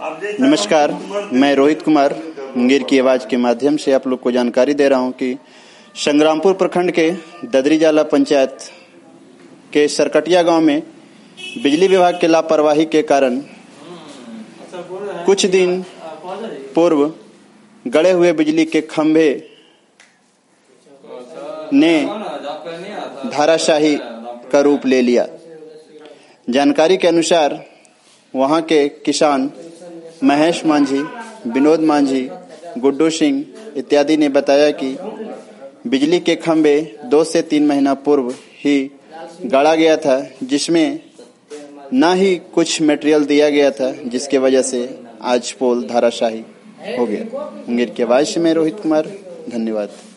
नमस्कार, मैं रोहित कुमार मुंगेर की आवाज के माध्यम से आप लोग को जानकारी दे रहा हूं कि संग्रामपुर प्रखंड के ददरीजाला पंचायत के सरकटिया गांव में बिजली विभाग के लापरवाही के कारण कुछ दिन पूर्व गड़े हुए बिजली के खंभे ने धाराशाही का रूप ले लिया। जानकारी के अनुसार वहां के किसान महेश मांझी, विनोद मांझी, गुड्डू सिंह इत्यादि ने बताया कि बिजली के खंभे 2 से 3 महीना पूर्व ही गाड़ा गया था, जिसमें ना ही कुछ मटेरियल दिया गया था, जिसके वजह से आज पोल धाराशाही हो गया। मुंगेर की आवाज से मैं रोहित कुमार, धन्यवाद।